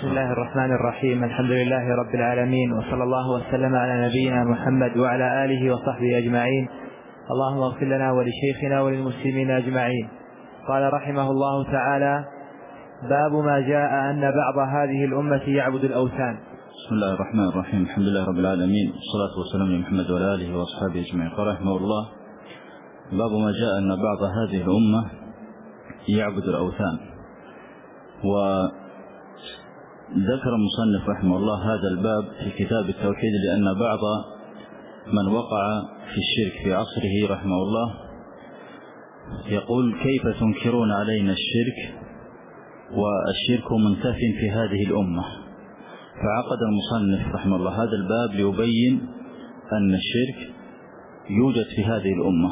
بسم الله الرحمن الرحيم. الحمد لله رب العالمين، وصلى الله وسلم على نبينا محمد وعلى آله وصحبه أجمعين. اللهم اغفر لنا ولشيخنا وللمسلمين أجمعين. قال رحمه الله تعالى: باب ما جاء أن بعض هذه الأمة يعبد الأوثان. بسم الله الرحمن الرحيم. الحمد لله رب العالمين، والصلاة والسلام على محمد وعلى آله وأصحابه أجمعين. قال رحمه الله: باب ما جاء أن بعض هذه الأمة يعبد الأوثان. وذكر المصنف رحمه الله هذا الباب في كتاب التوحيد لأن بعض من وقع في الشرك في عصره رحمه الله يقول: كيف تنكرون علينا الشرك والشرك منتف في هذه الأمة؟ فعقد المصنف رحمه الله هذا الباب ليبين أن الشرك يوجد في هذه الأمة.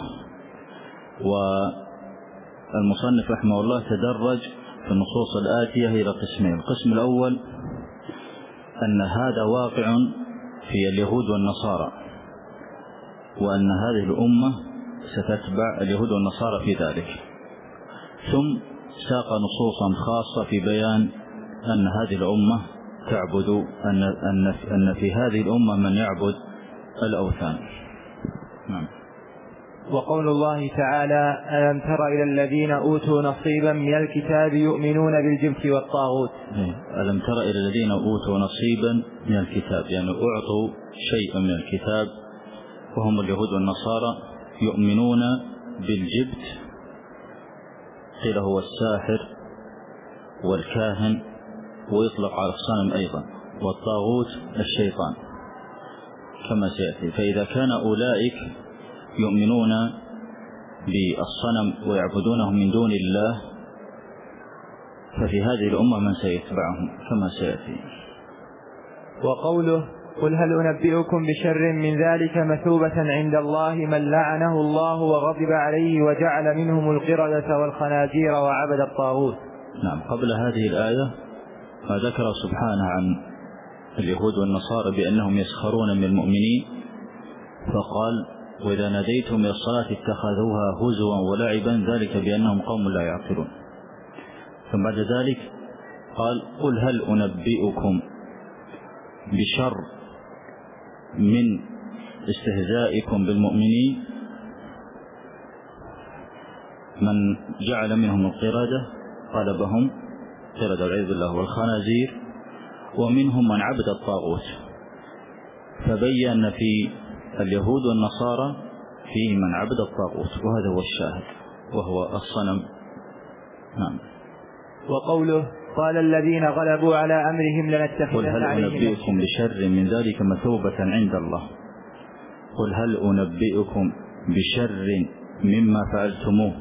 والمصنف رحمه الله تدرج في النصوص الآتية إلى قسمين. القسم الأول أن هذا واقع في اليهود والنصارى، وأن هذه الأمة ستتبع اليهود والنصارى في ذلك. ثم ساق نصوصا خاصة في بيان أن هذه الأمة تعبد أن في هذه الأمة من يعبد الأوثان. نعم. وقول الله تعالى: ألم تر إلى الذين أوتوا نصيبا من الكتاب يؤمنون بالجبت والطاغوت. ألم تر إلى الذين أوتوا نصيبا من الكتاب، يعني أعطوا شيئا من الكتاب، وهم اليهود والنصارى، يؤمنون بالجبت، قيل هو الساحر والكاهن، ويطلق على الصنم أيضا، والطاغوت الشيطان كما سيأتي. فإذا كان أولئك يؤمنون بالصنم ويعبدونه من دون الله، ففي هذه الأمة من سيتبعهم كما سيأتي. وقوله: قل هل أنبئكم بشر من ذلك مثوبة عند الله من لعنه الله وغضب عليه وجعل منهم القردة والخنازير وعبد الطاغوت. نعم. قبل هذه الآية ما ذكر سبحانه عن اليهود والنصارى بأنهم يسخرون من المؤمنين، فقال: وإذا ناديتم إلى الصلاة اتخذوها هزوا ولعبا ذلك بأنهم قوم لا يعقلون. ثم بعد ذلك قال: قل هل أنبئكم بشر من استهزائكم بالمؤمنين من جعل منهم القردة، قلبهم قردة والعياذ بالله، والخنازير، ومنهم من عبد الطاغوت. فبين في اليهود والنصارى فيه من عبد الطاغوت، وهذا هو الشاهد وهو الصنم. نعم. وقوله: قال الذين غلبوا على أمرهم لنتخذن عليهم. قل هل أنبئكم بشر من ذلك مثوبة عند الله. قل هل أنبئكم بشر مما فعلتموه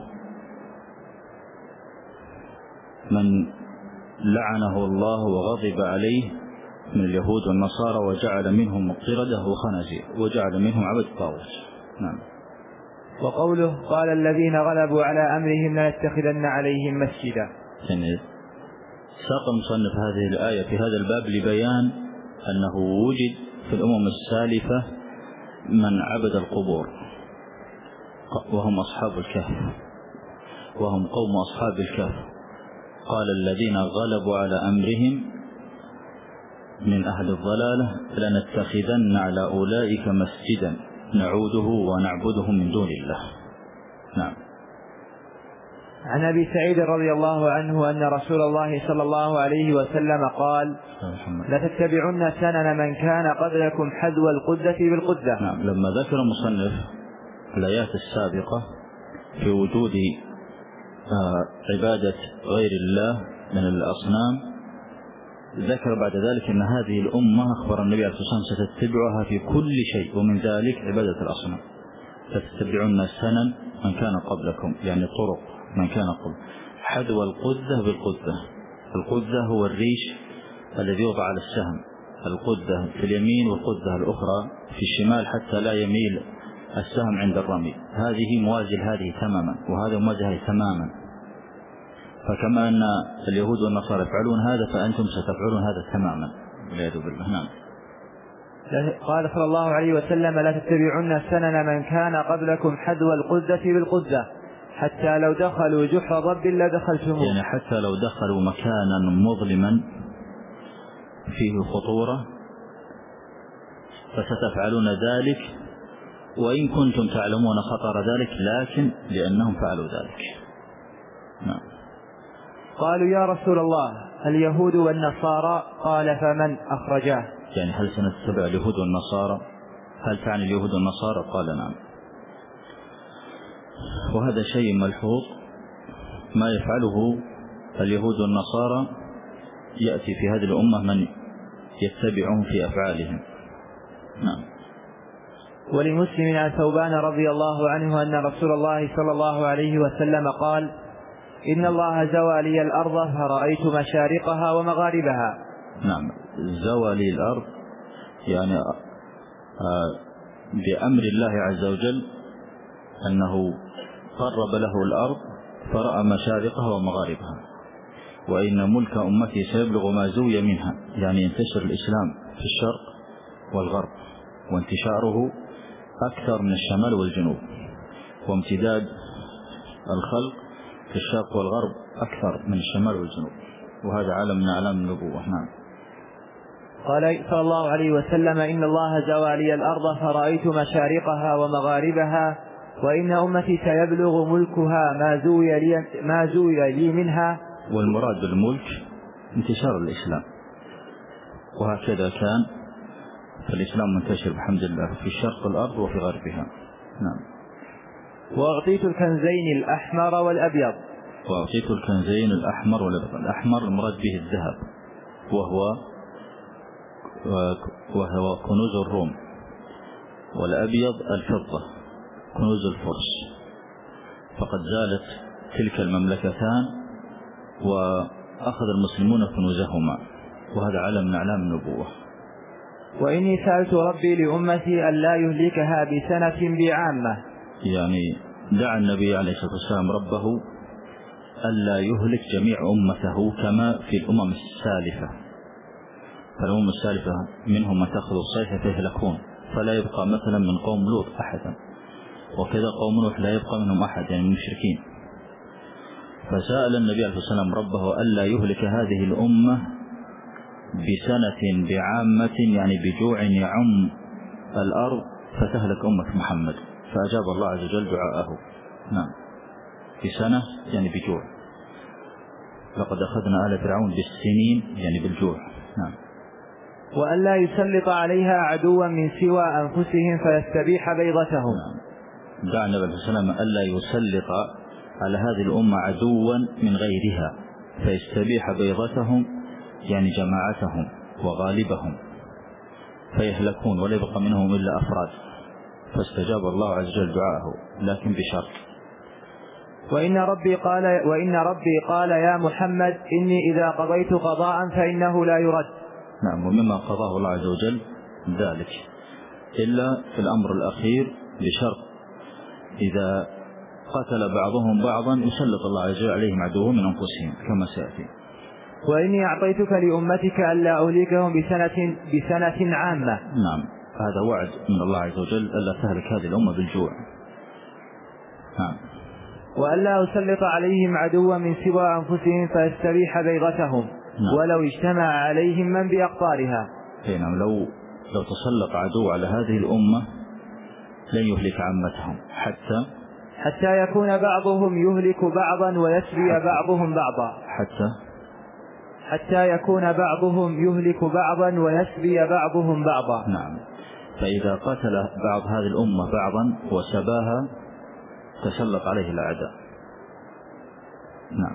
من لعنه الله وغضب عليه من اليهود والنصارى وجعل منهم القردة وخنازير وجعل منهم عبد الطاغوت. نعم. وقوله: قال الذين غلبوا على أمرهم لنتخذن عليهم مسجدا. ساق المصنف هذه الآية في هذا الباب لبيان أنه وجد في الأمم السالفة من عبد القبور، وهم أصحاب الكهف، وهم قوم أصحاب الكهف. قال الذين غلبوا على أمرهم من أهل الضلالة لنتخذن على أولئك مسجدا نعوده ونعبده من دون الله. نعم. عن أبي سعيد رضي الله عنه أن رسول الله صلى الله عليه وسلم قال: لتتبعن سنن من كان قبلكم حذو القدة بالقدة. نعم. لما ذكر المصنف الآيات السابقة في وجود عبادة غير الله من الأصنام، ذكر بعد ذلك أن هذه الأمة أخبر النبي عليه الصلاة والسلام ستتبعها في كل شيء، ومن ذلك عبادة الأصنام. فتتبعون سنن من كان قبلكم، يعني طرق من كان قبل. حذو القدة بالقدة. القدة هو الريش الذي يوضع على السهم، القدة في اليمين والقدة الأخرى في الشمال حتى لا يميل السهم عند الرمي. هذه موازي هذه تماما، وهذا موازي هذه تماما. فكما أن اليهود والنصارى يفعلون هذا، فأنتم ستفعلون هذا تماما والعياذ بالله. نعم. قال صلى الله عليه وسلم: لا تتبعن سنن من كان قبلكم حذو القدة بالقدة حتى لو دخلوا جحر ضب لدخلتموه. يعني حتى لو دخلوا مكانا مظلما فيه خطورة فستفعلون ذلك وإن كنتم تعلمون خطر ذلك، لكن لأنهم فعلوا ذلك. نعم. قالوا يا رسول الله اليهود والنصارى؟ قال فمن أخرجاه؟ يعني هل سنتبع اليهود والنصارى؟ هل تعني اليهود والنصارى؟ قال نعم. وهذا شيء ملحوظ، ما يفعله اليهود والنصارى يأتي في هذه الأمة من يتبعهم في أفعالهم. نعم. ولمسلم عن ثوبان رضي الله عنه أن رسول الله صلى الله عليه وسلم قال إن الله زوى لي الأرض فرأيت مشارقها ومغاربها. نعم، زوى لي الأرض يعني بأمر الله عز وجل أنه قرب له الأرض فرأى مشارقها ومغاربها. وإن ملك أمتي سيبلغ ما زوي منها، يعني ينتشر الإسلام في الشرق والغرب، وانتشاره أكثر من الشمال والجنوب، وامتداد الخلق في الشرق والغرب أكثر من الشمال والجنوب، وهذا علم من أعلام النبوة. نعم. قال صلى الله عليه وسلم إن الله زوى لي الأرض فرأيت مشارقها ومغاربها وإن أمتي سيبلغ ملكها ما زوي لي منها. والمراد بالملك انتشار الإسلام، وهكذا كان فالإسلام منتشر بحمد الله في شرق الأرض وفي غربها. نعم. وأعطيت الكنزين الأحمر والأبيض. وأعطيت الكنزين الأحمر والأبيض. الأحمر المراد به الذهب، وهو كنوز الروم، والأبيض الفضة كنوز الفرس. فقد زالت تلك المملكتان وأخذ المسلمون كنوزهما، وهذا علم من أعلام النبوة. وإني سألت ربي لأمتي أن لا يهلكها بسنة بعامة، يعني دعا النبي عليه الصلاة والسلام ربه ألا يهلك جميع أمته كما في الأمم السالفة. فالأمم السالفة منهم من تأخذ الصيحة فيهلكون، فلا يبقى مثلا من قوم لوط أحدا، وكذا قوم نوح لا يبقى منهم أحد يعني المشركين. فسأل النبي عليه الصلاة والسلام ربه ألا يهلك هذه الأمة بسنة بعامة، يعني بجوع يعم الأرض فتهلك أمة محمد، فأجاب الله عز وجل دعاءه. نعم. بسنة يعني بجوع، لقد أخذنا آل فرعون بالسنين يعني بالجوع. نعم. وأن لا يسلط عليها عدوا من سوى أنفسهم فيستبيح بيضتهم. نعم. دعا النبي عليه الصلاة والسلام ألا يسلط على هذه الأمة عدوا من غيرها فيستبيح بيضتهم، يعني جماعتهم وغالبهم، فيهلكون ولا يبقى منهم إلا أفراد. فاستجاب الله عز وجل دعاءه، لكن بشرط. وإن ربي قال يا محمد إني إذا قضيت قضاء فإنه لا يرد. نعم. ومما قضاه الله عز وجل ذلك، إلا في الأمر الأخير بشرط إذا قتل بعضهم بعضا يسلط الله عز وجل عليهم عدوهم من أنفسهم كما سيأتي. وإني أعطيتك لأمتك ألا أهلكهم بسنة عامة. نعم. هذا وعد من الله عز وجل ألا تهلك هذه الأمة بالجوع. نعم. وألا أسلط عليهم عدوا من سوى أنفسهم فيستبيح بيضتهم. نعم. ولو اجتمع عليهم من بأقطارها. نعم. لو تسلط عدو على هذه الأمة لن يهلك عامتهم حتى يكون بعضهم يهلك بعضا ويسبي بعضهم بعضا. حتى يكون بعضهم يهلك بعضا ويسبي بعضهم بعضا. نعم. فإذا قتل بعض هذه الأمة بعضا وسباها تسلط عليه الأعداء. نعم.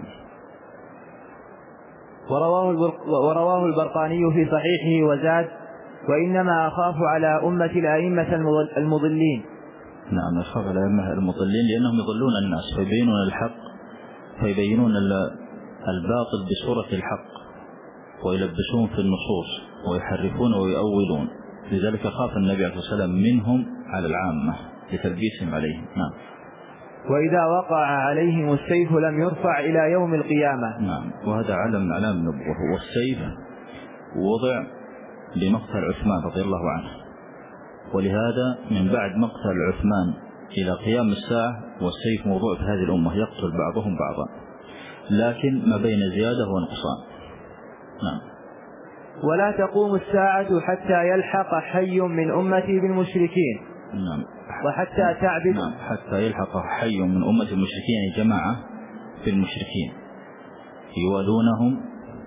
ورواه البرقاني في صحيحه وزاد وإنما أخاف على أمة الأئمة المضلين. نعم. أخاف على الأئمة المضلين لأنهم يضلون الناس فيبينون الباطل بصورة الحق ويلبسون في النصوص ويحرفون ويؤولون، لذلك خاف النبي عليه الصلاة والسلام منهم على العامة لتلبيسهم عليهم. نعم. وإذا وقع عليهم السيف لم يرفع إلى يوم القيامة. نعم. وهذا علم من علام النبوة. والسيف وضع لمقتل عثمان رضي الله عنه، ولهذا من بعد مقتل عثمان إلى قيام الساعة والسيف موضوع في هذه الأمة يقتل بعضهم بعضا، لكن ما بين زيادة ونقصان. نعم. ولا تقوم الساعة حتى يلحق حي من أمتي بالمشركين. نعم. وحتى تعبد. نعم. حتى يلحق حي من أمة المشركين، جماعة بالمشركين يوالونهم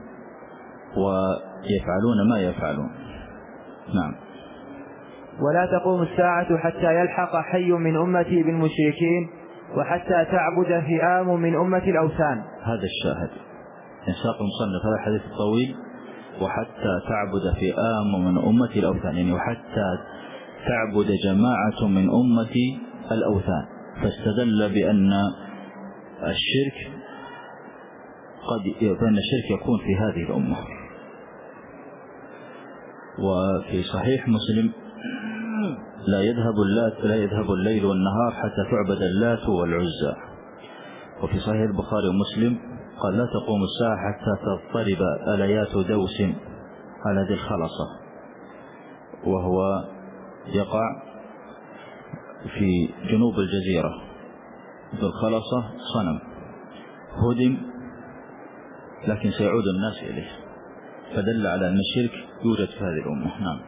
ويفعلون ما يفعلون. نعم. ولا تقوم الساعة حتى يلحق حي من أمتي بالمشركين وحتى تعبد فئام من أمة الأوثان. هذا الشاهد ينساق المصنف هذا الحديث الطويل، وحتى تعبد فئام من أمة الأوثان، يعني وحتى تعبد جماعة من أمة الأوثان. فاستدل بأن الشرك يكون في هذه الأمة. وفي صحيح مسلم لا يذهب الليل والنهار حتى تعبد اللات والعزى. وفي صحيح البخاري ومسلم قال لا تقوم الساعة حتى تضطرب أليات دوس على ذي الخلصة، وهو يقع في جنوب الجزيرة. ذي الخلصة صنم هدم لكن سيعود الناس إليه، فدل على أن الشرك يوجد في هذه الأمة. نعم.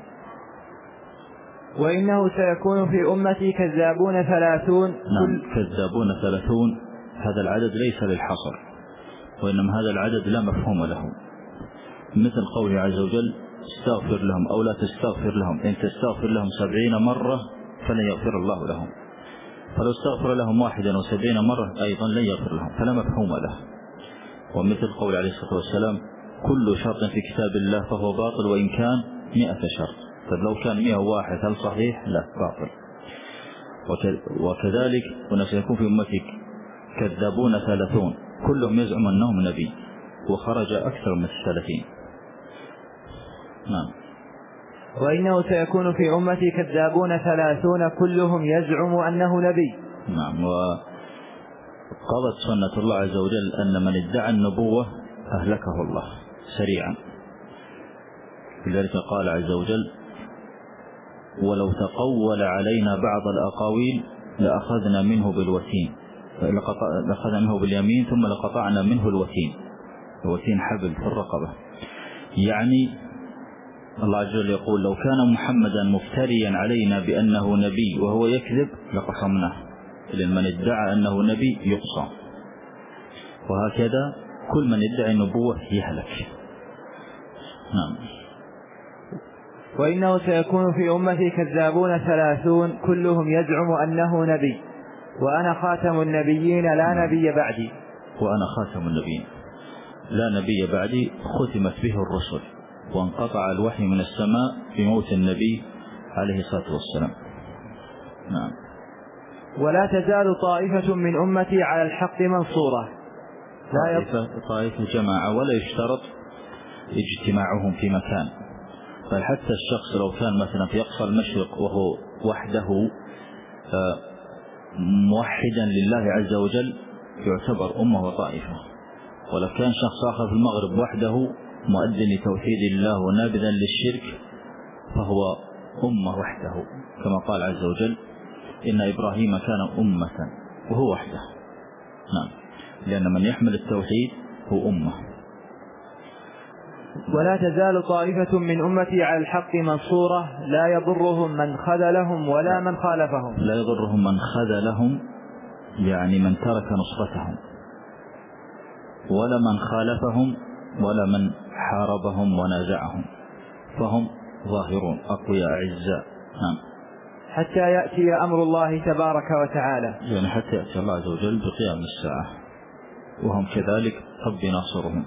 وإنه سيكون في أمتي كذابون 30. نعم. كذابون 30 هذا العدد ليس للحصر، وإنما هذا العدد لا مفهوم له، مثل قوله عز وجل استغفر لهم أو لا تستغفر لهم، إن تستغفر لهم 70 مرة فلن يغفر الله لهم، فلو استغفر لهم 71 مرة أيضا لن يغفر لهم، فلا مفهوم له. ومثل قول عليه الصلاة والسلام كل شرط في كتاب الله فهو باطل وإن كان 100 شرط، فلو كان 101 هل صحيح؟ لا، باطل. وكذلك سيكون في أمتك كذابون 30 كلهم يزعم أنهم نبي، وخرج أكثر من 30. نعم. وإنه سيكون في أمتي كذابون 30 كلهم يزعم أنه نبي. نعم. وقضت سنة الله عز وجل أن من ادعى النبوة أهلكه الله سريعا. لذلك قال عز وجل ولو تقول علينا بعض الأقاويل لأخذنا منه بالوتين، لأخذنا منه باليمين ثم لقطعنا منه الوتين. الوتين حبل في الرقبة، يعني الله عز وجل يقول لو كان محمدا مفتريا علينا بأنه نبي وهو يكذب لقصمناه، لأن من ادعى أنه نبي يقصم. وهكذا كل من ادعى النبوة يهلك. نعم. وإنه سيكون في أمتي كذابون 30 كلهم يزعم أنه نبي وأنا خاتم النبيين لا نبي بعدي. وأنا خاتم النبيين لا نبي بعدي، ختمت به الرسل وانقطع الوحي من السماء بموت النبي عليه الصلاة والسلام. نعم. ولا تزال طائفة من أمتي على الحق منصورة. طائفة جماعة، ولا يشترط اجتماعهم في مكان، بل حتى الشخص لو كان مثلا في أقصى المشرق وهو وحده موحدا لله عز وجل يعتبر أمة وطائفة، ولو كان شخص آخر في المغرب وحده مؤدٍ لتوحيد الله ونابذا للشرك فهو أمة وحده، كما قال عز وجل إن إبراهيم كان أمة وهو وحده. نعم. لأن من يحمل التوحيد هو أمة. ولا تزال طائفة من أمتي على الحق منصورة لا يضرهم من خذلهم ولا من خالفهم. لا يضرهم من خذلهم يعني من ترك نصرتهم، ولا من خالفهم ولا من حاربهم ونازعهم، فهم ظاهرون أقوياء أعزاء. نعم. حتى يأتي أمر الله تبارك وتعالى، يعني حتى يأتي الله عز وجل بقيام الساعة وهم كذلك رب ناصرهم.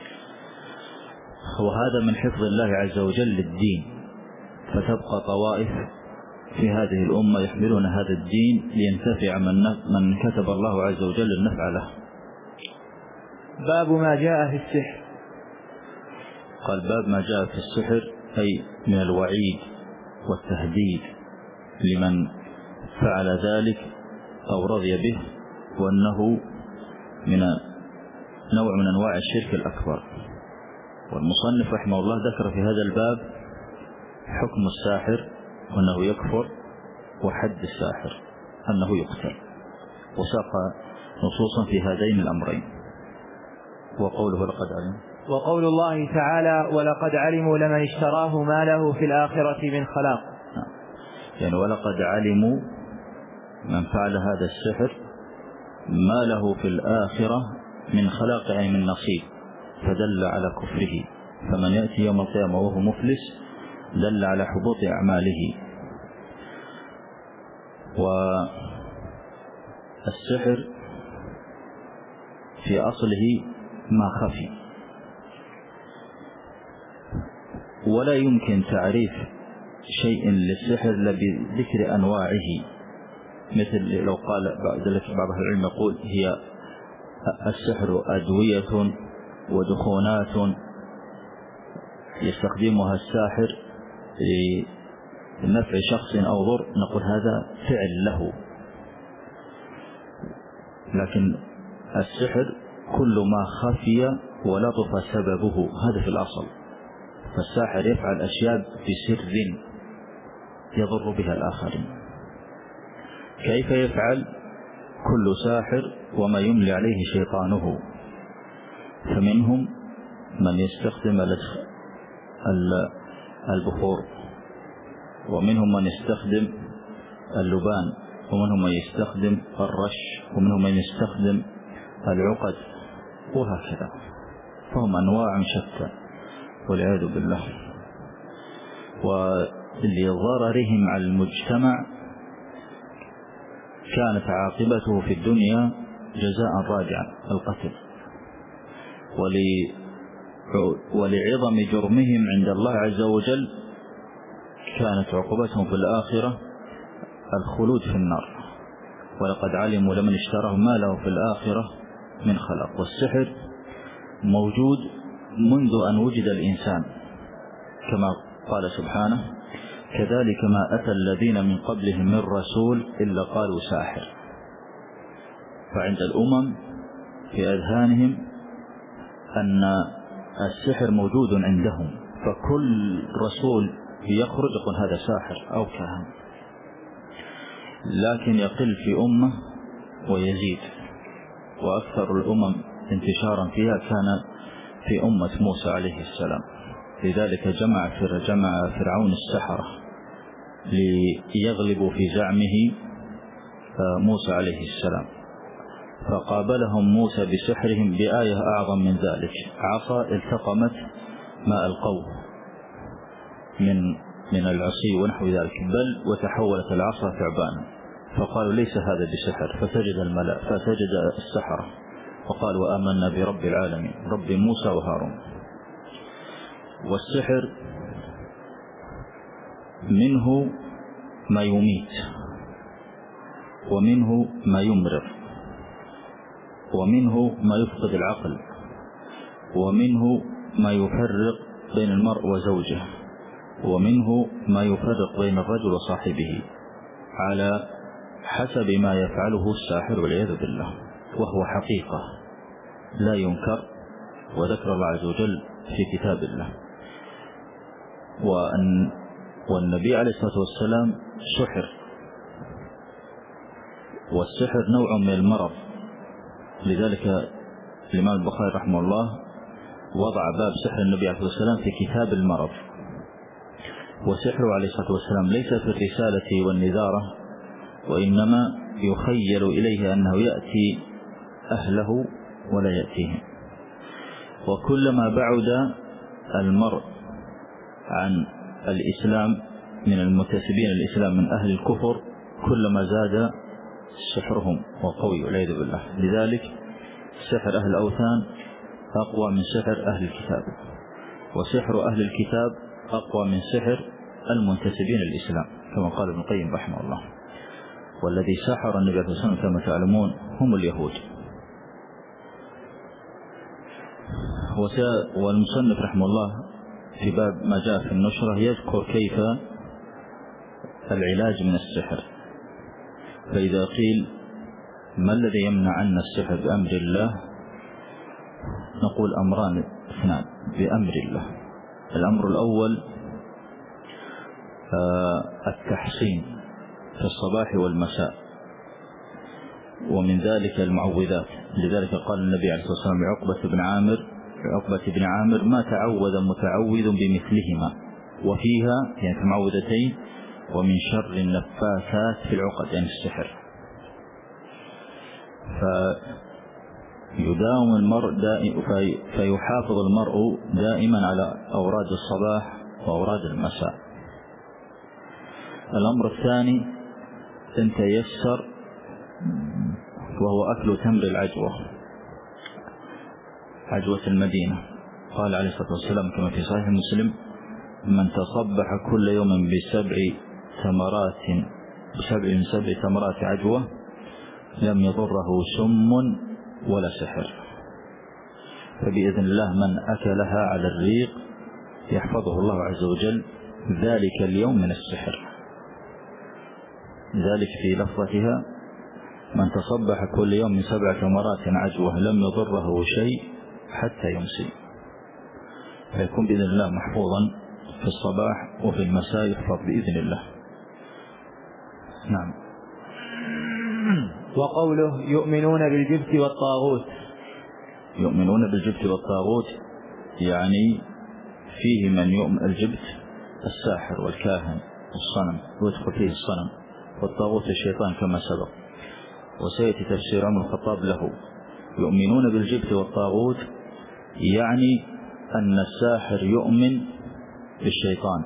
وهذا من حفظ الله عز وجل للدين، فتبقى طوائف في هذه الأمة يحملون هذا الدين لينتفع من كتب الله عز وجل النفع له. باب ما جاء في السحر. قال باب ما جاء في السحر، أي من الوعيد والتهديد لمن فعل ذلك أو رضي به، وأنه من نوع من أنواع الشرك الأكبر. والمصنف رحمه الله ذكر في هذا الباب حكم الساحر وأنه يكفر، وحد الساحر أنه يقتل، وساق نصوصا في هذين الأمرين. وقوله لقد علم وقول الله تعالى ولقد علموا لمن اشتراه ما له في الآخرة من خلاق. يعني ولقد علموا من فعل هذا السحر ما له في الآخرة من خلاق، يعني من نصيب، فدل على كفره. فمن يأتي يوم القيامة وهو مفلس دل على حبوط أعماله. والسحر في أصله ما خفي، ولا يمكن تعريف شيء للسحر إلا بذكر أنواعه. مثل لو قال بعض العلم يقول هي السحر أدوية ودخونات يستخدمها الساحر لنفع شخص أو ضر، نقول هذا فعل له. لكن السحر كل ما خفي ولطف سببه، هذا في الأصل. فالساحر يفعل أشياء بسر يضر بها الآخرين. كيف يفعل؟ كل ساحر وما يملي عليه شيطانه. فمنهم من يستخدم البخور، ومنهم من يستخدم اللبان، ومنهم من يستخدم الرش، ومنهم من يستخدم العقد، وهكذا. فهم أنواع شتى والعياذ بالله. ولضررهم على المجتمع كانت عاقبته في الدنيا جزاء راجعا، القتل. ولعظم جرمهم عند الله عز وجل كانت عقوبتهم في الآخرة الخلود في النار. ولقد علموا لمن اشتراه ما له في الآخرة من خلاق. والسحر موجود منذ أن وجد الإنسان، كما قال سبحانه كذلك ما أتى الذين من قبلهم من رسول إلا قالوا ساحر. فعند الأمم في أذهانهم أن السحر موجود عندهم، فكل رسول يخرج يقول هذا ساحر أو كاهن. لكن يقل في أمة ويزيد، وأكثر الأمم انتشارا فيها كان في أمة موسى عليه السلام. لذلك جمع فرعون السحرة ليغلبوا في زعمه موسى عليه السلام. فقابلهم موسى بسحرهم بآية أعظم من ذلك، عصا التقمت ماء القوم من العصي ونحو ذلك، بل وتحولت العصا ثعبانا. فقالوا ليس هذا بسحر، فسجد السحرة وقالوا آمنا برب العالمين رب موسى وهارون. والسحر منه ما يميت، ومنه ما يمرض، ومنه ما يفقد العقل، ومنه ما يفرق بين المرء وزوجه، ومنه ما يفرق بين الرجل وصاحبه، على حسب ما يفعله الساحر والعياذ بالله. وهو حقيقة لا ينكر، وذكر الله عز وجل في كتاب الله. والنبي عليه الصلاة والسلام سحر، والسحر نوع من المرض. لذلك الإمام البخاري رحمه الله وضع باب سحر النبي عليه الصلاة والسلام في كتاب المرض. وسحره عليه الصلاة والسلام ليس في الرسالة والنذارة، وإنما يخيل إليه أنه يأتي أهله ولا يأتيهم. وكلما بعد المرء عن الإسلام من المنتسبين الإسلام من أهل الكفر كلما زاد سحرهم وقوي والعياذ بالله. لذلك سحر أهل الأوثان أقوى من سحر أهل الكتاب، وسحر أهل الكتاب أقوى من سحر المنتسبين للإسلام، كما قال ابن القيم رحمه الله. والذي سحر النبي صلى الله عليه وسلم كما تعلمون هم اليهود. والمصنف رحمه الله في باب ما جاء في النشرة يذكر كيف العلاج من السحر. فإذا قيل ما الذي يمنع عنا السحر بأمر الله، نقول أمران اثنان بأمر الله. الأمر الأول التحصين في الصباح والمساء، ومن ذلك المعوذات. لذلك قال النبي عليه الصلاة والسلام لعقبة بن عامر عقبة بن عامر: ما تعوذ متعوذ بمثلهما، وفيها يعني في المعوذتين: ومن شر النفاثات في العقد، يعني السحر. فيداوم المرء فيحافظ المرء دائما على أوراد الصباح وأوراد المساء. الأمر الثاني إن تيسر، وهو أكل تمر العجوة، عجوة المدينة. قال عليه الصلاة والسلام كما في صحيح مسلم: من تصبح كل يوم بسبع تمرات عجوة لم يضره سم ولا سحر. فبإذن الله من أكلها على الريق يحفظه الله عز وجل ذلك اليوم من السحر. ذلك في لفظتها: من تصبح كل يوم من 7 تمرات عجوة لم يضره شيء حتى يمسي. فيكون بإذن الله محفوظا في الصباح وفي المساء، يحفظ بإذن الله. نعم. وقوله: يؤمنون بالجبت والطاغوت. يؤمنون بالجبت والطاغوت يعني فيه من يؤمن الجبت الساحر والكاهن والصنم، ويدخل فيه الصنم، والطاغوت الشيطان كما سبق، وسيأتي تفسير عمر الخطاب له. يؤمنون بالجبت والطاغوت يعني أن الساحر يؤمن بالشيطان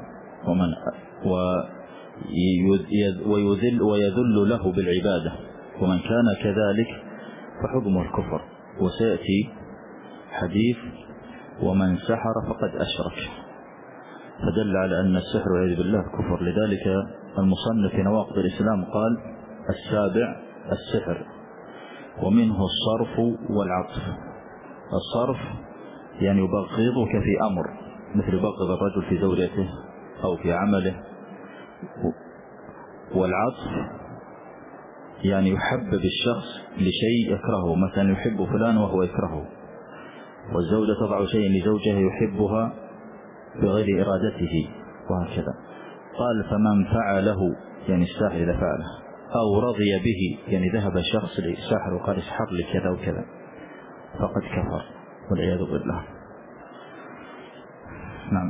ويذل له بالعبادة، ومن كان كذلك فحكمه الكفر. وسيأتي حديث: ومن سحر فقد أشرك، فدل على أن السحر والعياذ بالله كفر. لذلك المصنف في نواقض الإسلام قال: 7 السحر، ومنه الصرف والعطف. الصرف يعني يبغضك في أمر، مثل يبغض الرجل في زوجته أو في عمله. والعطف يعني يحبب الشخص لشيء يكرهه، مثلا يحب فلان وهو يكرهه، والزوجة تضع شيء لزوجها يحبها بغير إرادته، وهكذا. قال: فمن فعله يعني الساحر إذا فعله، أو رضي به يعني ذهب شخص للساحر وقال: اسحر لي كذا وكذا، فقد كفر والعياذ بالله. نعم.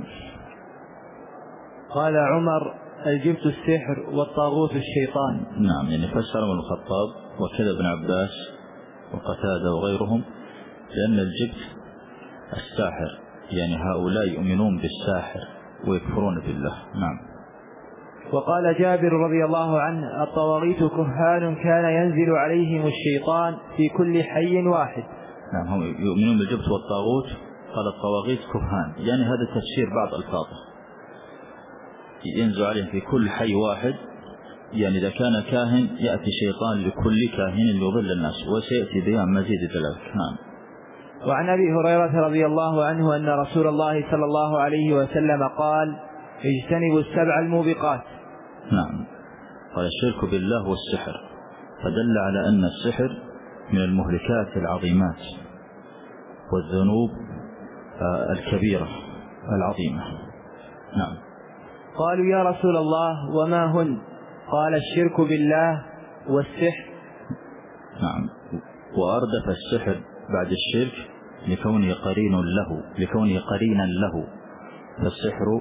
قال عمر: الجبت السحر والطاغوت الشيطان. نعم، يعني فسر ابن الخطاب وكذا ابن عباس وقتادة وغيرهم، لأن الجبت الساحر، يعني هؤلاء يؤمنون بالساحر ويكفرون بالله. نعم. وقال جابر رضي الله عنه: الطواغيت كهان كان ينزل عليهم الشيطان في كل حي واحد. نعم، هم يؤمنون بالجبت والطاغوت. قال: الطواغيت كهان، يعني هذا تفسير بعض الفاظه، ينزل عليهم في كل حي واحد، يعني إذا كان كاهن يأتي شيطان لكل كاهن يضل الناس، وسيأتي بيان مزيد ذلك. نعم. وعن أبي هريرة رضي الله عنه أن رسول الله صلى الله عليه وسلم قال: اجتنبوا 7 الموبقات. نعم. قال: الشرك بالله والسحر، فدل على أن السحر من المهلكات العظيمات والذنوب الكبيرة العظيمة. نعم. قالوا: يا رسول الله وما هن؟ قال: الشرك بالله والسحر. نعم. وأردف السحر بعد الشرك لكونه قرينا له، فالسحر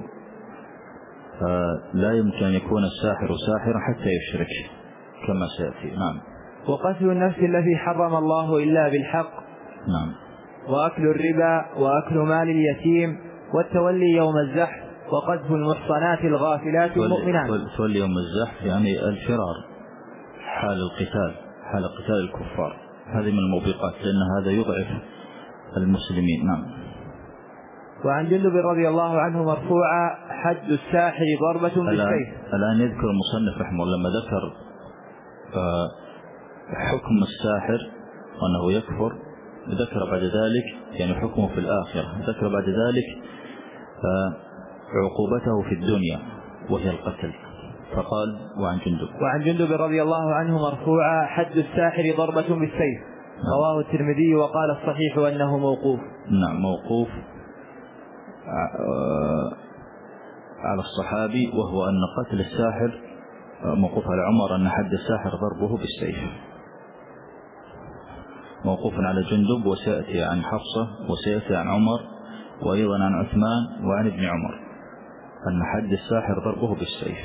لا يمكن أن يكون الساحر ساحرا حتى يشرك كما سيأتي. نعم. وقتل النفس التي حرم الله إلا بالحق. نعم. وأكل الربا، وأكل مال اليتيم، والتولي يوم الزحف، وقذف المحصنات الغافلات المؤمنات. تولي يوم الزحف يعني الفرار حال قتال الكفار، هذه من الموبقات، لأن هذا يضعف المسلمين. نعم. وعن جندب رضي الله عنه مرفوعا: حد الساحر ضربة بالسيف. الآن يذكر المصنف رحمه الله لما ذكر حكم الساحر وأنه يكفر، ذكر بعد ذلك يعني حكمه في الآخرة، ذكر بعد ذلك عقوبته في الدنيا وهي القتل، فقال: وعن جندب رضي الله عنه مرفوعا: حد الساحر ضربة بالسيف. رواه الترمذي وقال الصحيح أنه موقوف. نعم، موقوف على الصحابي، وهو أن قتل الساحر موقوف على عمر، أن حد الساحر ضربه بالسيف. موقوف على جندب، وسيأتي عن حفصة، وسيأتي عن عمر، وأيضا عن عثمان وعن ابن عمر أن حد الساحر ضربه بالسيف.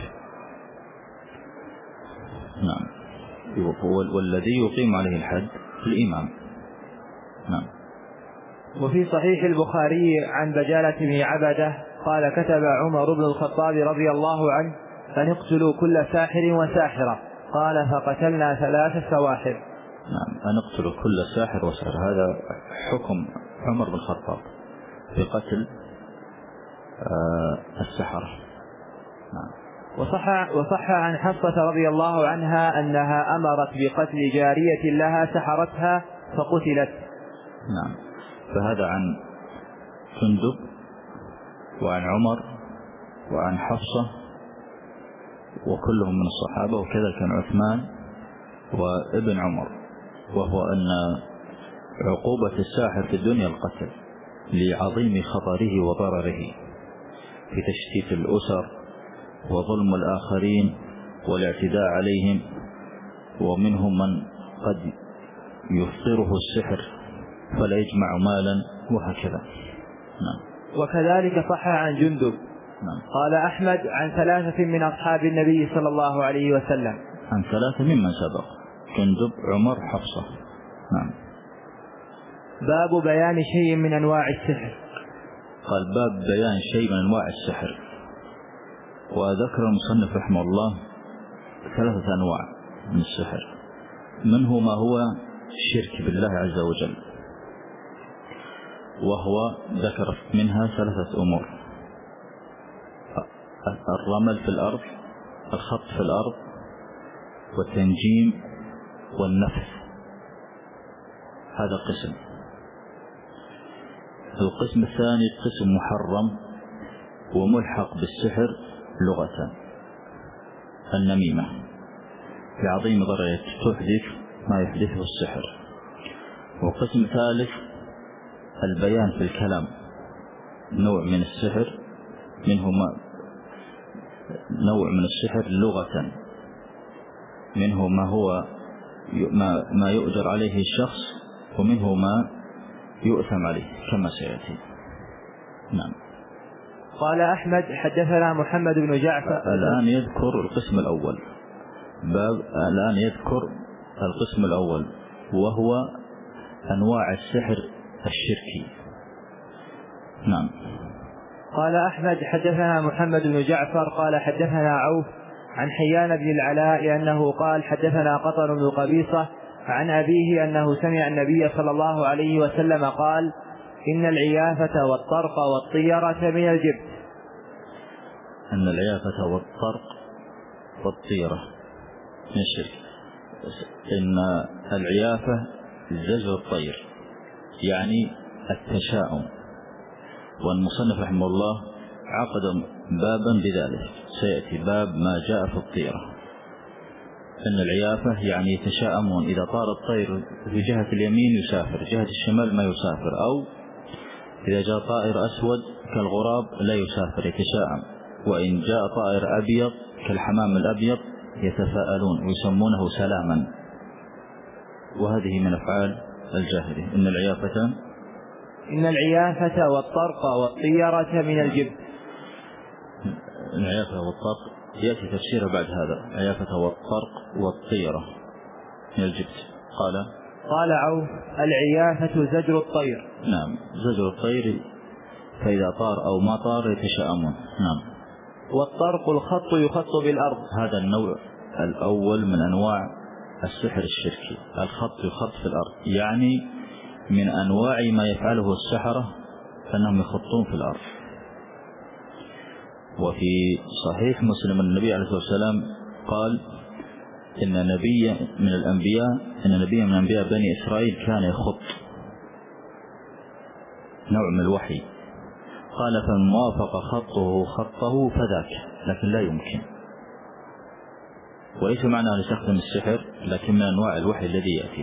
نعم. والذي يقيم عليه الحد الإمام. نعم. وفي صحيح البخاري عن بجالة بن عبده قال: كتب عمر بن الخطاب رضي الله عنه أن اقتلوا كل ساحر وساحرة. قال: فقتلنا 3 سواحر. نعم، أن اقتلوا كل ساحر وساحر، هذا حكم عمر بن الخطاب في قتل السحرة. نعم. وصح عن حفصة رضي الله عنها أنها أمرت بقتل جارية لها سحرتها فقتلت. نعم. فهذا عن جندب وعن عمر وعن حفصة وكلهم من الصحابة، وكذا كان عثمان وابن عمر، وهو أن عقوبة الساحر في الدنيا القتل لعظيم خطره وضرره في تشتيت الأسر وظلم الآخرين والاعتداء عليهم، ومنهم من قد يفطره السحر فلا يجمع مالا وهكذا. نعم. وكذلك صح عن جندب. نعم. قال أحمد: عن 3 من أصحاب النبي صلى الله عليه وسلم. عن 3 ممن سبق: جندب، عمر، حفصة. نعم. باب بيان شيء من أنواع السحر. قال: باب بيان شيء من أنواع السحر. وذكر المصنف رحمه الله 3 أنواع من السحر، منه ما هو الشرك بالله عز وجل، وهو ذكر منها 3 أمور: الرمل في الأرض، الخط في الأرض، والتنجيم والنفث. هذا قسم. القسم الثاني قسم محرم وملحق بالسحر لغة: النميمة، لعظيم ضرر تحدث ما يحدثه السحر. وقسم ثالث البيان في الكلام، نوع من السحر، منه نوع من السحر لغة، منه ما هو ما يؤجر عليه الشخص، ومنه ما يؤثم عليه كما سيأتي. نعم. قال أحمد: حدثنا محمد بن جعفر. الآن يذكر القسم الأول. الآن يذكر القسم الأول، وهو أنواع السحر الشركي. نعم. قال أحمد: حدثنا محمد بن جعفر قال حدثنا عوف عن حيان بن العلاء أنه قال: حدثنا قطر بن قبيصة عن أبيه أنه سمع النبي صلى الله عليه وسلم قال: إن العيافة والطرق والطيرة من الجبت. أن العيافة والطرق والطيرة من الشرك. إن العيافة زجر الطير، يعني التشاؤم، والمصنف رحمه الله عقد بابا بذلك، سيأتي باب ما جاء في الطيرة. أن العيافة يعني يتشاءمون، إذا طار الطير في جهة اليمين يسافر، جهة الشمال ما يسافر، أو إذا جاء طائر أسود كالغراب لا يسافر، يتشاءم. وإن جاء طائر أبيض كالحمام الأبيض يتفاءلون ويسمونه سلاما. وهذه من أفعال الجاهلية. إن العيافة والطرق والطيرة من الجبت. العيافة والطرق يأتي تفسيره بعد هذا: العيافة والطرق والطيرة من الجبت. قال عوف: العيافة زجر الطير. نعم، زجر الطير، فإذا طار أو ما طار يتشاءمون. نعم. والطرق الخط يخط بالأرض. هذا النوع الأول من أنواع السحر الشركي، الخط يخط في الأرض، يعني من أنواع ما يفعله السحرة أنهم يخطون في الأرض. وفي صحيح مسلم النبي عليه الصلاة والسلام قال: إن نبي من الأنبياء بني إسرائيل كان يخط، نوع من الوحي. قال: فمن وافق خطه فذاك، لكن لا يمكن. وليس معنى أن يستخدم السحر، لكن من أنواع الوحي الذي يأتيه.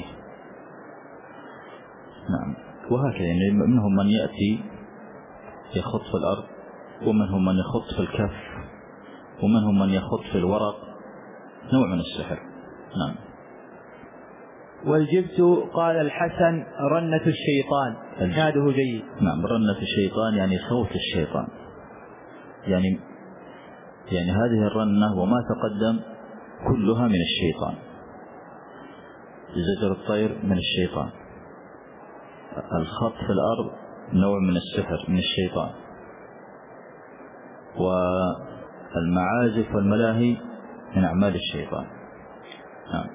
نعم. وهكذا يعني منهم من يأتي يخط في الأرض، ومنهم من يخط في الكف، ومنهم من يخط في الورق، نوع من السحر. نعم. والجبت قال الحسن رنة الشيطان، إسناده جيد. نعم، رنة الشيطان يعني صوت الشيطان، يعني هذه الرنة وما تقدم كلها من الشيطان. زجر الطير من الشيطان، الخط في الأرض نوع من السحر من الشيطان، والمعازف والملاهي من أعمال الشيطان. نعم.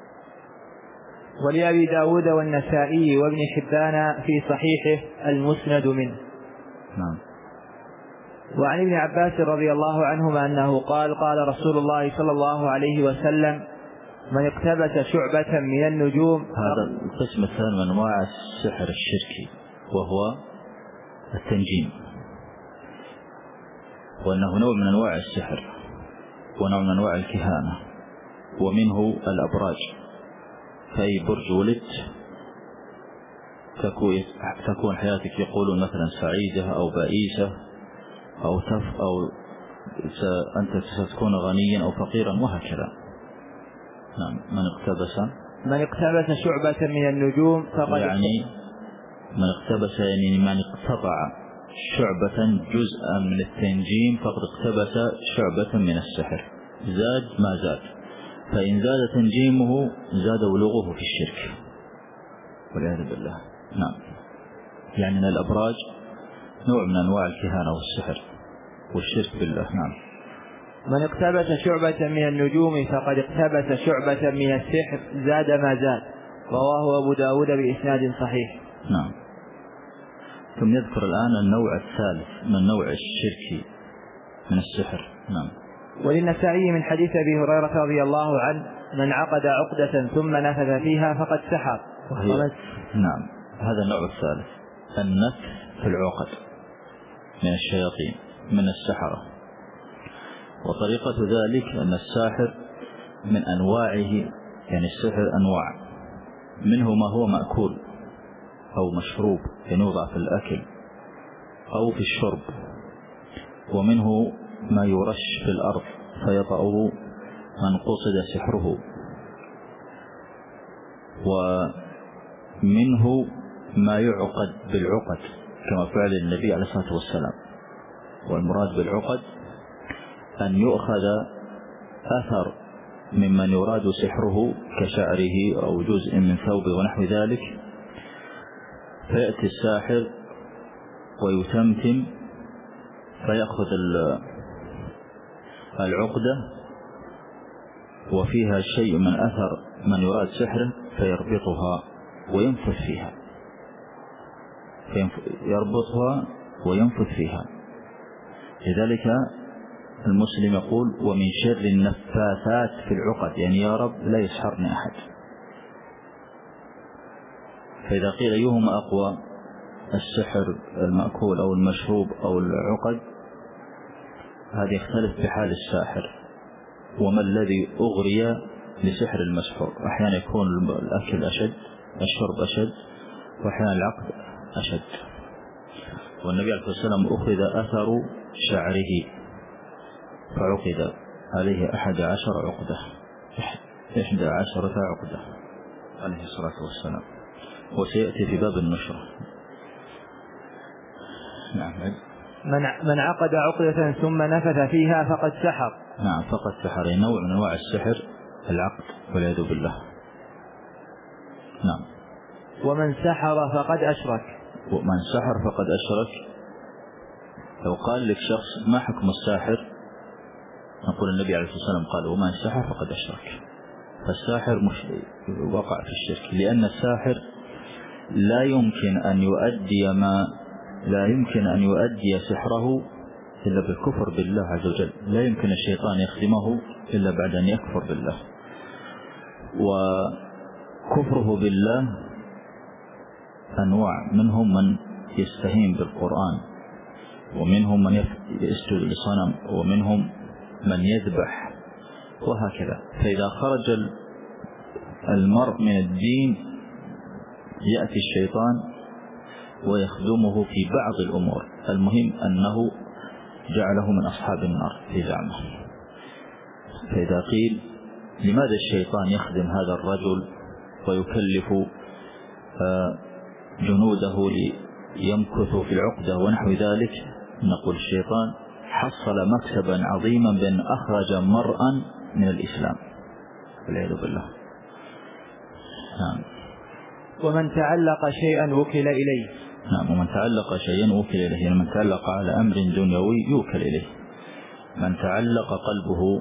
ولأبي داود والنسائي وابن حبان في صحيحه المسند منه. نعم. وعن ابن عباس رضي الله عنهما أنه قال قال رسول الله صلى الله عليه وسلم من اقتبس شعبة من النجوم. هذا القسم الثاني من أنواع السحر الشركي وهو التنجيم، وأنه نوع من أنواع السحر ونوع من أنواع الكهانة، ومنه الأبراج، فأي برج ولدت تكون حياتك يقولون مثلا سعيدة أو بائسة أو أنت ستكون غنيا أو فقيرا وهكذا. نعم. من اقتبس شعبة من النجوم فقد يعني من اقتبس يعني من اقتطع شعبة جزءا من التنجيم فقد اقتبس شعبة من السحر، زاد ما زاد، فإن زاد تنجيمه زاد ولغه في الشرك والعياذ بالله. نعم. يعني من الأبراج نوع من أنواع الكهانة والسحر والشرك بالله. نعم. من اقتبس شعبة من النجوم فقد اقتبس شعبة من السحر زاد ما زاد، رواه أبو داود بإسناد صحيح. نعم. ثم يذكر الآن النوع الثالث من نوع الشرك من السحر. نعم. وللنسائي من حديث أبي هريرة رضي الله عنه من عقد عقدة ثم نفث فيها فقد سحر. نعم. هذا النوع الثالث، النفث في العقد من الشياطين من السحرة. وطريقة ذلك أن الساحر من أنواعه، يعني السحر أنواع، منه ما هو مأكول أو مشروب ينوضع في الأكل أو في الشرب، ومنه ما يرش في الأرض فيطأه من قصد سحره، ومنه ما يعقد بالعقد كما فعل النبي عليه الصلاة والسلام. والمراد بالعقد أن يؤخذ أثر ممن يراد سحره كشعره أو جزء من ثوبه ونحو ذلك، فيأتي الساحر ويتمتم فيأخذ العقدة وفيها شيء من أثر من يراد سحره فيربطها وينفث فيها، يربطها وينفث فيها. لذلك المسلم يقول ومن شر النفاثات في العقد، يعني يا رب لا يسحرني أحد. فإذا قيل أيهما أقوى، السحر المأكول أو المشروب أو العقد، هذا يختلف بحال الساحر وما الذي أغري لسحر المسحور. أحيانا يكون الأكل أشد، الشرب أشد، وأحيانا العقد أشد. والنبي عليه الصلاة والسلام أخذ أثر شعره فعقد عليه 11 عقدة، 11 عقدة عليه الصلاة والسلام، وسيأتي في باب النشرة. نعم. من عقد عقدة ثم نفث فيها فقد سحر. نعم، فقد سحر، نوع من أنواع السحر العقد والعياذ بالله. نعم. ومن سحر فقد أشرك. ومن سحر فقد أشرك. لو قال لك شخص ما حكم الساحر، نقول النبي عليه الصلاة والسلام قال ومن سحر فقد أشرك. فالساحر وقع في الشرك، لأن الساحر لا يمكن أن يؤدي سحره إلا بالكفر بالله عز وجل. لا يمكن الشيطان يخدمه إلا بعد أن يكفر بالله. وكفره بالله أنواع، منهم من يستهين بالقرآن، ومنهم من يسجد لصنم، ومنهم من يذبح، وهكذا. فإذا خرج المرء من الدين يأتي الشيطان ويخدمه في بعض الأمور. المهم أنه جعله من أصحاب النار في زعمه. فإذا قيل لماذا الشيطان يخدم هذا الرجل ويكلف جنوده ليمكثوا في العقدة ونحو ذلك، نقول الشيطان حصل مكسبا عظيما بأن أخرج مرءا من الإسلام والعياذ بالله. نعم. ومن تعلق شيئا وكل إليه. نعم. ومن تعلق شيئا وكل إليه، يعني من تعلق على أمر دنيوي يوكل إليه. من تعلق قلبه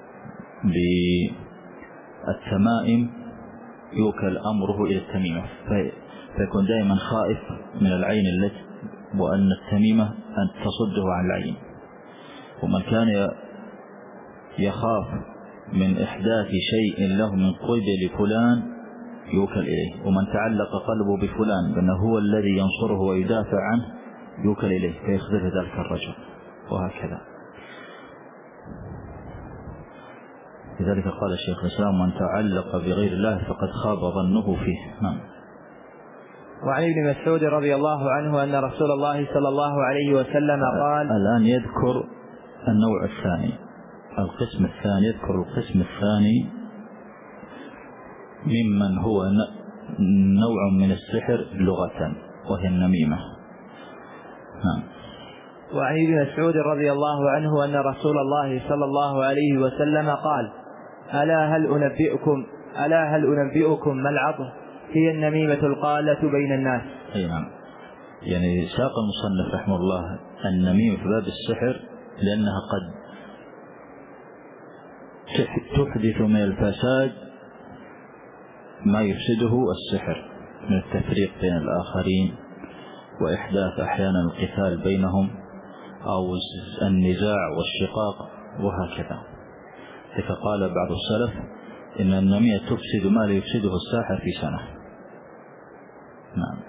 بالتمائم يوكل أمره إلى التميمة، فيكون دائما خائف من العين التي وأن التميمة أن تصده عن العين. ومن كان يخاف من إحداث شيء له من قبل فلان يوكل إليه. ومن تعلق قلبه بفلان بأنه هو الذي ينصره ويدافع عنه يوكل إليه فيخذل ذلك الرجل، وهكذا. لذلك قال الشيخ الإسلام: من تعلق بغير الله فقد خاب ظنه فيه. نعم. وعن ابن مسعود رضي الله عنه أن رسول الله صلى الله عليه وسلم قال. الآن يذكر النوع الثاني، القسم الثاني، يذكر القسم الثاني ممن هو نوع من السحر لغة وهي النميمة. نعم. وعن ابن مسعود رضي الله عنه أن رسول الله صلى الله عليه وسلم قال: ألا هل أنبئكم ما العض؟ هي النميمة القالة بين الناس. أي نعم. يعني ساق المصنف رحمه الله النميمة في باب السحر لأنها قد تحدث من الفساد ما يفسده السحر من التفريق بين الآخرين، وإحداث أحيانا القتال بينهم أو النزاع والشقاق وهكذا. فقال بعض السلف إن النميمة تفسد ما لا يفسده الساحر في سنة. نعم.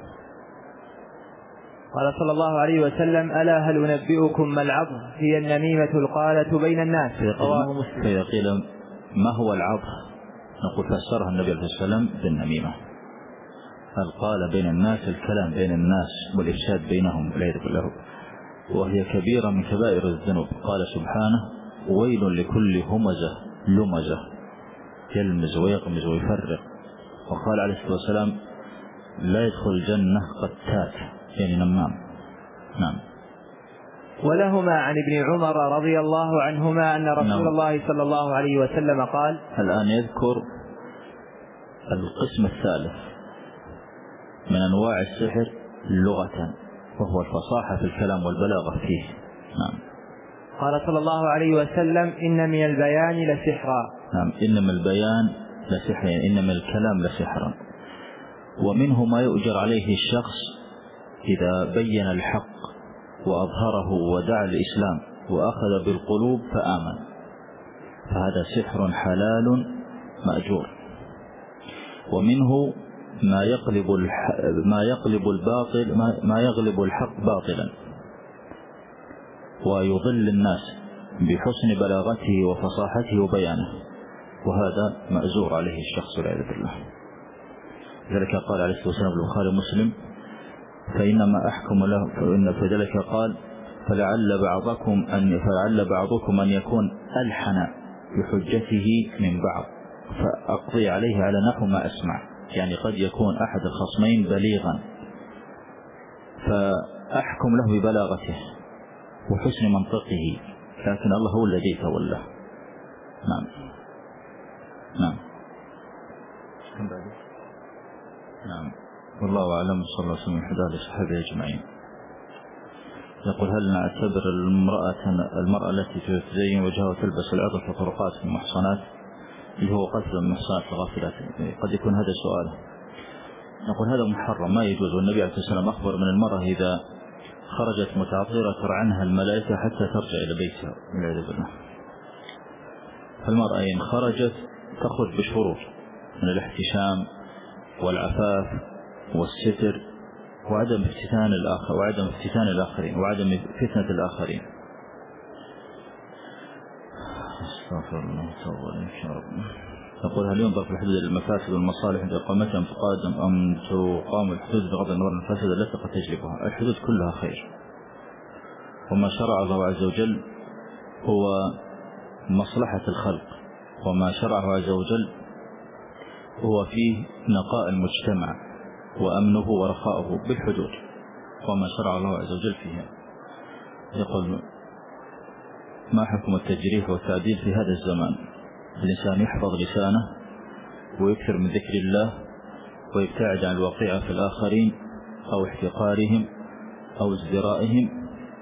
قال صلى الله عليه وسلم: ألا هل أنبئكم ما العض؟ هي النميمة القالة بين الناس. رواه مسلم. فيقول ما هو العض؟ نقول فسرها النبي عليه الصلاة والسلام بالنميمة، القال بين الناس، الكلام بين الناس والإفساد بينهم والعياذ بالله، وهي كبيرة من كبائر الذنوب. قال سبحانه: ويل لكل همزة لمزة يلمز ويغمز ويفرق. وقال عليه الصلاة والسلام: لا يدخل الجنة قتات، يعني نمام. نعم. ولهما عن ابن عمر رضي الله عنهما أن رسول الله صلى الله عليه وسلم قال. الآن يذكر القسم الثالث من أنواع السحر لغة، وهو الفصاحة في الكلام والبلاغة فيه. نعم. قال صلى الله عليه وسلم: إن من البيان لسحرا. نعم. إنما البيان لسحر، يعني إنما الكلام لسحرا. ومنه ما يؤجر عليه الشخص إذا بين الحق وأظهره ودعا الإسلام وأخذ بالقلوب فآمن، فهذا سحر حلال مأجور. ومنه ما يغلب الحق باطلا ويضل الناس بحسن بلاغته وفصاحته وبيانه، وهذا مأزور عليه الشخص والعياذ بالله. لذلك قال عليه الصلاة والسلام في البخاري ومسلم: فإنما أحكم له، فذلك قال: فلعل بعضكم أن يكون ألحن بحجته من بعض فأقضي عليه على نحو ما أسمع. يعني قد يكون أحد الخصمين بليغا فأحكم له ببلاغته وحسن منطقه، لكن الله هو الذي تولى. نعم. نعم. نعم. والله أعلم. صلى الله عليه وسلم حداه لصحابه أجمعين. يقول: هل نعتبر المرأة التي تزين وجهها وتلبس العطر في طرقات المحصنات اللي هو قتل المحصنات الغافلات؟ قد يكون هذا سؤاله. نقول هذا محرم، ما يجوز. والنبي عليه الصلاة والسلام أخبر من المرأة إذا خرجت متعطرة ترعنها الملائكة حتى ترجع إلى بيتها والعياذ بالله. فالمرأة إن خرجت تخرج بشروط من الاحتشام والعفاف والستر وعدم افتتان الآخرين وعدم فتنة الآخرين. استغفر الله تعالى. نقول: هل ينظر في الحدود المفاسد والمصالح عند إقامتها فقادم أم تقام الحدود بغض النظر عن المفاسد التي قد تجلبها؟ الحدود كلها خير، وما شرع الله عز وجل هو مصلحة الخلق، وما شرعه عز وجل هو فيه نقاء المجتمع وأمنه ورخاؤه بالحدود وما شرع الله عز وجل فيها. يقول: ما حكم التجريح والتعديل في هذا الزمان؟ الإنسان يحفظ لسانه ويكثر من ذكر الله ويبتعد عن الوقيعة في الآخرين أو احتقارهم أو ازدرائهم.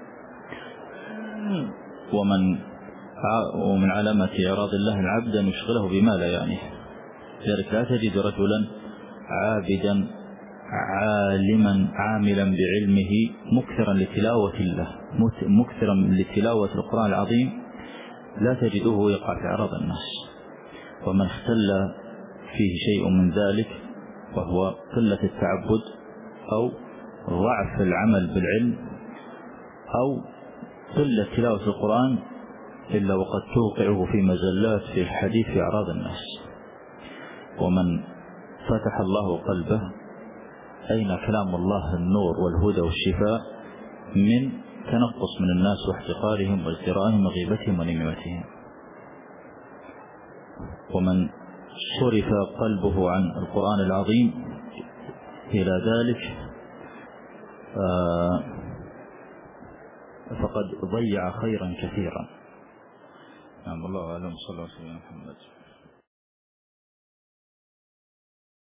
ومن علامة إعراض الله العبد أن يشغله بما لا يعنيه. لذلك لا تجد رجلا عابدا عالما عاملا بعلمه مكثرا لتلاوة الله مكثرا لتلاوة القرآن العظيم لا تجده يقع في إعراض الناس. ومن اختل فيه شيء من ذلك وهو قلة التعبد أو ضعف العمل بالعلم أو قلة تلاوة القرآن إلا وقد توقعه في مزلات في الحديث في أعراض الناس. ومن فتح الله قلبه أين كلام الله النور والهدى والشفاء من تنقص من الناس واحتقارهم وازدرائهم وغيبتهم ونميمتهم. ومن صرف قلبه عن القرآن العظيم إلى ذلك فقد ضيع خيرا كثيرا. نعم، الله أعلم. صلى الله عليه وسلم محمد.